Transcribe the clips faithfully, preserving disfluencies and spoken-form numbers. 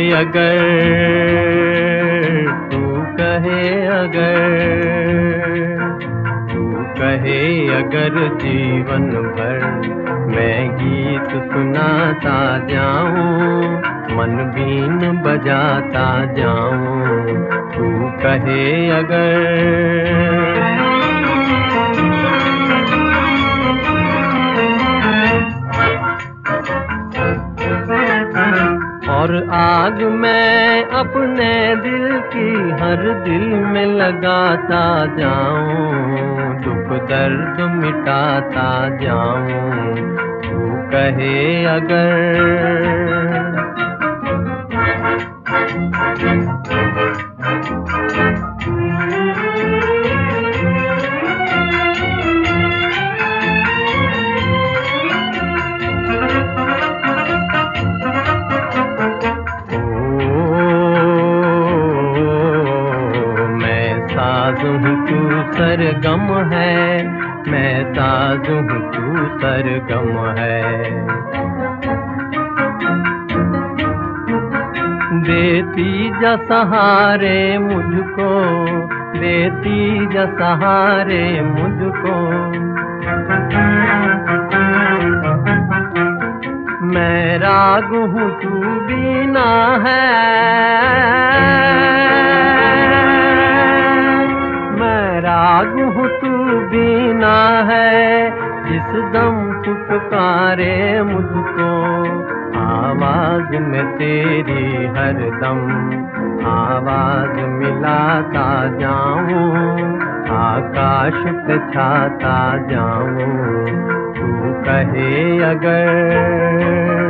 अगर, तू कहे अगर, तू कहे अगर जीवन भर मैं गीत सुनाता जाऊं, मन बीन बजाता जाऊं, तू कहे अगर। और आग मैं अपने दिल की हर दिल में लगाता जाऊं, दुख दर्द मिटाता जाऊं, तू कहे अगर। साज़ हूँ तू सरगम है, मैं साज़ हूँ तू सरगम है। देती जा सहारे मुझको, देती जा सहारे मुझको, मैं राग हूँ तू बीना है, राग हूँ तू बीना है, जिस दम तू पुकारे मुझको, आवाज में तेरी हर दम आवाज मिलाता जाऊं, आकाश पे छाता जाऊं, तू कहे अगर।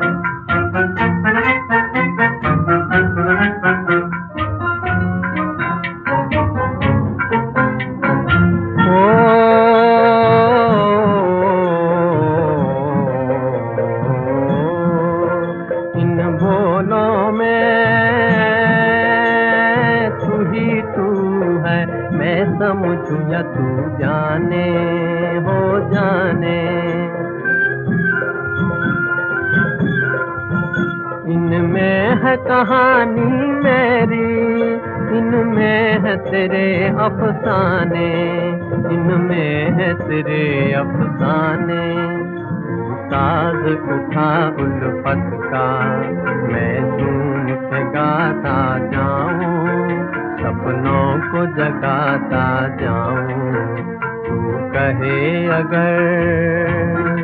भोलों में तू ही तू है, मैं समझूं या तू जाने हो जाने, इनमें है कहानी मेरी, इनमें है तेरे अफसाने, इनमें है तेरे अफसाने। साज उठा उल्फत का मैं झूम के गाता जाऊं, सपनों को जगाता जाऊं, तू कहे अगर।